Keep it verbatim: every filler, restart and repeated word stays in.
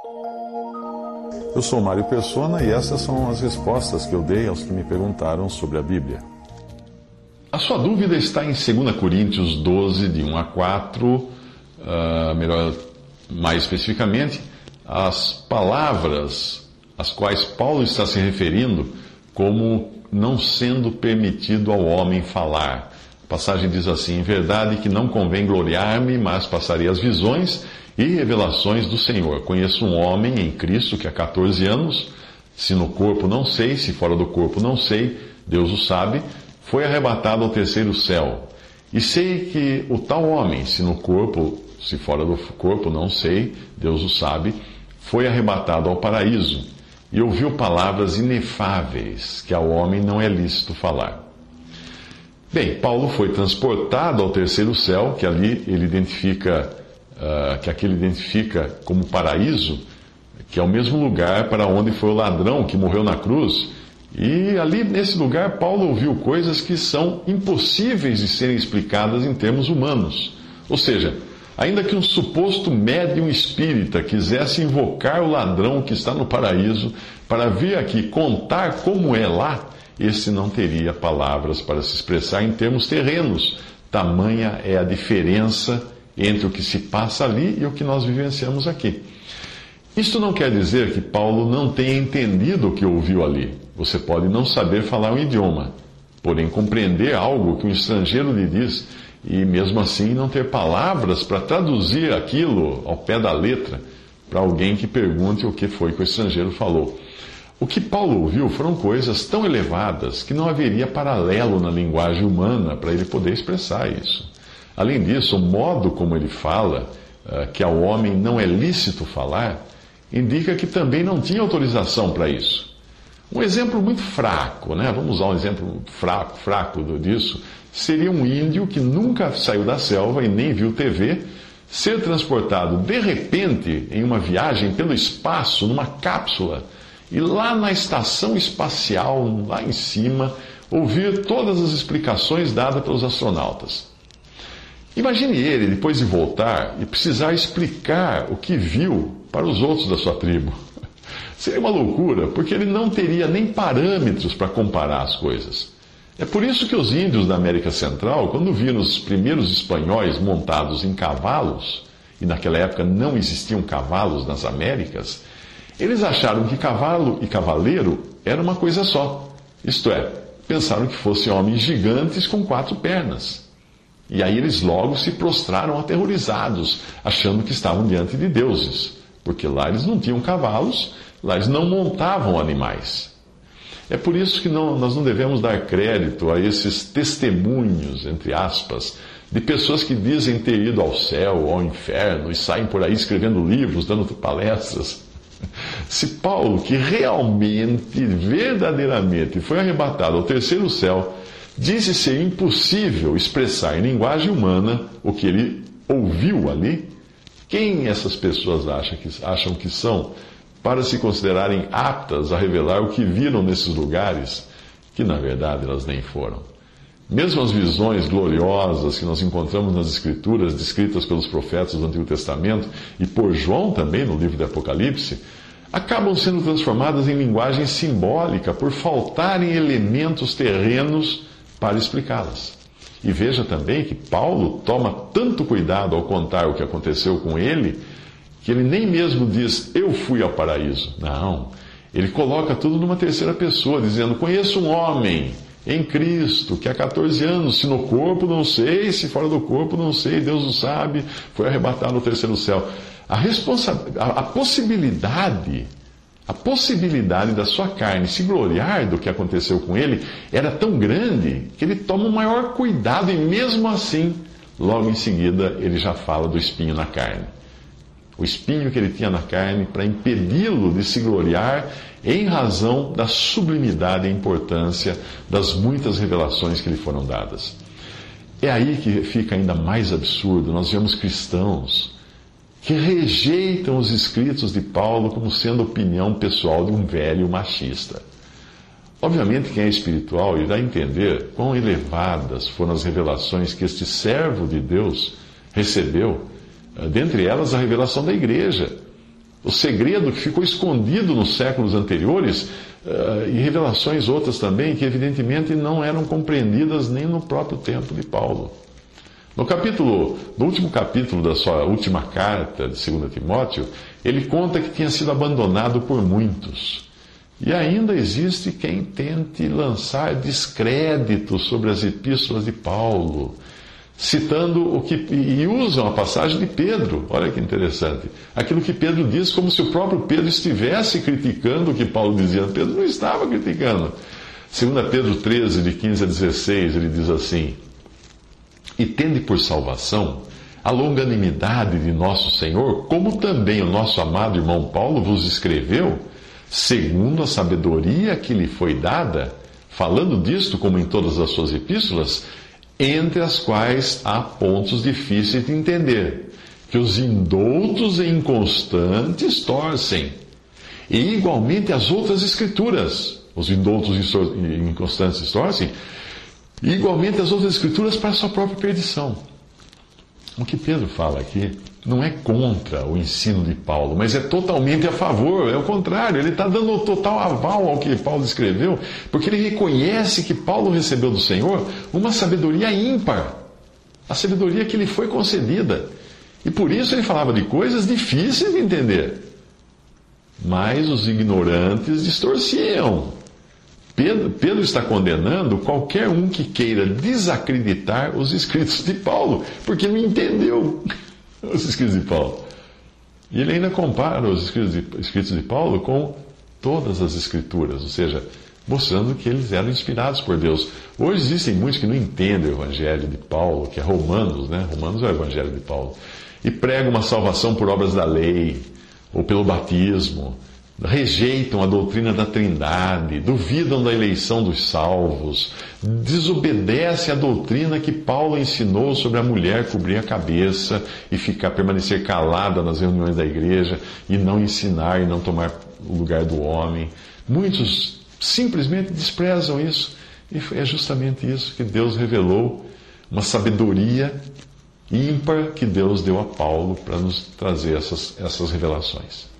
Eu sou Mário Persona e essas são as respostas que eu dei aos que me perguntaram sobre a Bíblia. A sua dúvida está em dois Coríntios doze, de um a quatro, uh, melhor, mais especificamente, as palavras às quais Paulo está se referindo como não sendo permitido ao homem falar. A passagem diz assim: em verdade que não convém gloriar-me, mas passarei as visões e revelações do Senhor. Conheço um homem em Cristo que há catorze anos, se no corpo não sei, se fora do corpo não sei, Deus o sabe, foi arrebatado ao terceiro céu. E sei que o tal homem, se no corpo, se fora do corpo não sei, Deus o sabe, foi arrebatado ao paraíso e ouviu palavras inefáveis que ao homem não é lícito falar. Bem, Paulo foi transportado ao terceiro céu, que ali ele identifica, uh, que aqui ele identifica como paraíso, que é o mesmo lugar para onde foi o ladrão que morreu na cruz. E ali nesse lugar Paulo ouviu coisas que são impossíveis de serem explicadas em termos humanos. Ou seja, ainda que um suposto médium espírita quisesse invocar o ladrão que está no paraíso para vir aqui contar como é lá, esse não teria palavras para se expressar em termos terrenos. Tamanha é a diferença entre o que se passa ali e o que nós vivenciamos aqui. Isto não quer dizer que Paulo não tenha entendido o que ouviu ali. Você pode não saber falar um idioma, porém compreender algo que um estrangeiro lhe diz e mesmo assim não ter palavras para traduzir aquilo ao pé da letra para alguém que pergunte o que foi que o estrangeiro falou. O que Paulo ouviu foram coisas tão elevadas que não haveria paralelo na linguagem humana para ele poder expressar isso. Além disso, o modo como ele fala, que ao homem não é lícito falar, indica que também não tinha autorização para isso. Um exemplo muito fraco, né? Vamos usar um exemplo fraco, fraco disso, seria um índio que nunca saiu da selva e nem viu T V, ser transportado de repente em uma viagem pelo espaço, numa cápsula, e lá na estação espacial, lá em cima, ouvir todas as explicações dadas pelos astronautas. Imagine ele, depois de voltar, e precisar explicar o que viu para os outros da sua tribo. Seria uma loucura, porque ele não teria nem parâmetros para comparar as coisas. É por isso que os índios da América Central, quando viram os primeiros espanhóis montados em cavalos, e naquela época não existiam cavalos nas Américas, eles acharam que cavalo e cavaleiro era uma coisa só. Isto é, pensaram que fossem homens gigantes com quatro pernas. E aí eles logo se prostraram aterrorizados, achando que estavam diante de deuses, porque lá eles não tinham cavalos, lá eles não montavam animais. É por isso que não, nós não devemos dar crédito a esses testemunhos, entre aspas, de pessoas que dizem ter ido ao céu ou ao inferno e saem por aí escrevendo livros, dando palestras. Se Paulo, que realmente, verdadeiramente foi arrebatado ao terceiro céu, disse ser impossível expressar em linguagem humana o que ele ouviu ali, quem essas pessoas acham que, acham que são para se considerarem aptas a revelar o que viram nesses lugares, que na verdade elas nem foram? Mesmo as visões gloriosas que nós encontramos nas Escrituras, descritas pelos profetas do Antigo Testamento e por João também no livro de Apocalipse, acabam sendo transformadas em linguagem simbólica por faltarem elementos terrenos para explicá-las. E veja também que Paulo toma tanto cuidado ao contar o que aconteceu com ele, que ele nem mesmo diz, eu fui ao paraíso. Não, ele coloca tudo numa terceira pessoa, dizendo, conheço um homem em Cristo, que há catorze anos, se no corpo não sei, se fora do corpo não sei, Deus o sabe, foi arrebatado no terceiro céu. A, responsa... a, a possibilidade, a possibilidade da sua carne se gloriar do que aconteceu com ele era tão grande que ele toma o maior cuidado e mesmo assim, logo em seguida, ele já fala do espinho na carne. O espinho que ele tinha na carne para impedi-lo de se gloriar em razão da sublimidade e importância das muitas revelações que lhe foram dadas. É aí que fica ainda mais absurdo. Nós vemos cristãos que rejeitam os escritos de Paulo como sendo a opinião pessoal de um velho machista. Obviamente, quem é espiritual irá entender quão elevadas foram as revelações que este servo de Deus recebeu, dentre elas a revelação da igreja, o segredo que ficou escondido nos séculos anteriores, uh, e revelações outras também, que evidentemente não eram compreendidas nem no próprio tempo de Paulo. No capítulo, no último capítulo da sua última carta de Segunda Timóteo, ele conta que tinha sido abandonado por muitos. E ainda existe quem tente lançar descrédito sobre as epístolas de Paulo, citando o que, e usam a passagem de Pedro. Olha que interessante. Aquilo que Pedro diz, como se o próprio Pedro estivesse criticando o que Paulo dizia. Pedro não estava criticando. Segunda Pedro treze, de quinze a dezesseis, ele diz assim: e tende por salvação a longanimidade de nosso Senhor, como também o nosso amado irmão Paulo vos escreveu, segundo a sabedoria que lhe foi dada, falando disto, como em todas as suas epístolas, entre as quais há pontos difíceis de entender, que os indoutos e inconstantes torcem, e igualmente as outras escrituras, os indoutos e inconstantes torcem, e igualmente as outras escrituras para a sua própria perdição. O que Pedro fala aqui não é contra o ensino de Paulo, mas é totalmente a favor, é o contrário. Ele está dando total aval ao que Paulo escreveu, porque ele reconhece que Paulo recebeu do Senhor uma sabedoria ímpar, a sabedoria que lhe foi concedida. E por isso ele falava de coisas difíceis de entender. Mas os ignorantes distorciam. Pedro, Pedro está condenando qualquer um que queira desacreditar os escritos de Paulo, porque não entendeu os escritos de Paulo. E ele ainda compara os escritos de, escritos de Paulo com todas as escrituras, ou seja, mostrando que eles eram inspirados por Deus. Hoje existem muitos que não entendem o evangelho de Paulo, que é Romanos, né? Romanos é o evangelho de Paulo, e pregam uma salvação por obras da lei, ou pelo batismo, rejeitam a doutrina da Trindade, duvidam da eleição dos salvos, desobedecem a doutrina que Paulo ensinou sobre a mulher cobrir a cabeça e ficar, permanecer calada nas reuniões da igreja e não ensinar e não tomar o lugar do homem. Muitos simplesmente desprezam isso, e é justamente isso que Deus revelou, uma sabedoria ímpar que Deus deu a Paulo para nos trazer essas, essas revelações.